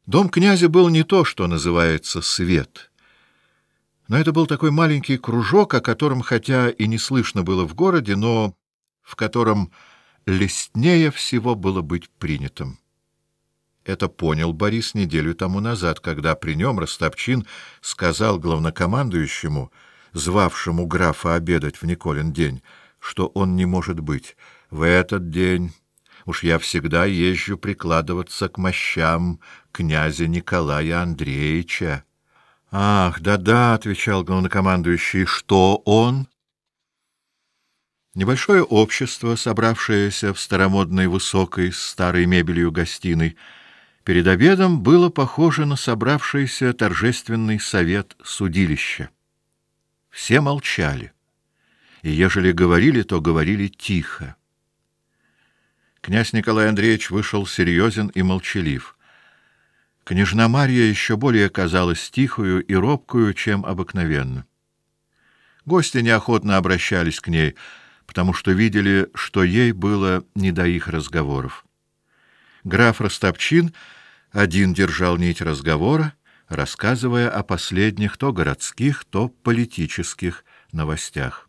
Дом князя был не то, что называется свет, но это был такой маленький кружок, о котором хотя и не слышно было в городе, но в котором лестнее всего было быть принятым. Это понял Борис неделю тому назад, когда при нем Ростопчин сказал главнокомандующему, звавшему графа обедать в Николин день, что он не может быть. В этот день уж я всегда езжу прикладываться к мощам князя Николая Андреевича. — Ах, да-да, — отвечал главнокомандующий, — что он? Небольшое общество, собравшееся в старомодной высокой с старой мебелью гостиной, перед обедом было похоже на собравшийся торжественный совет судилища. Все молчали, и ежели говорили, то говорили тихо. Князь Николай Андреевич вышел серьезен и молчалив. Княжна Марья еще более казалась тихою и робкою, чем обыкновенно. Гости неохотно обращались к ней, потому что видели, что ей было не до их разговоров. Граф Ростопчин один держал нить разговора, рассказывая о последних то городских, то политических новостях.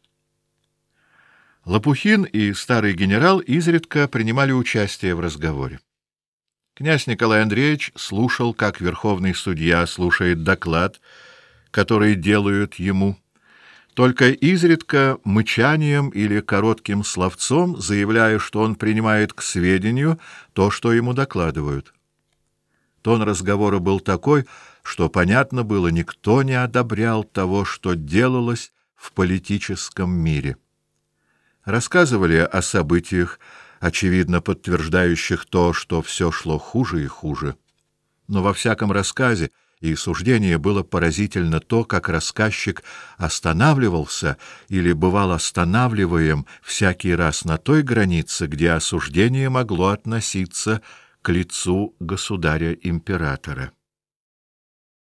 Лопухин и старый генерал изредка принимали участие в разговоре. Князь Николай Андреевич слушал, как верховный судья слушает доклад, который делают ему, только изредка мычанием или коротким словцом заявляя, что он принимает к сведению то, что ему докладывают. Тон разговора был такой, что понятно было, никто не одобрял того, что делалось в политическом мире. Рассказывали о событиях, очевидно подтверждающих то, что все шло хуже и хуже. Но во всяком рассказе и суждении было поразительно то, как рассказчик останавливался или бывал останавливаем всякий раз на той границе, где осуждение могло относиться к лицу государя-императора.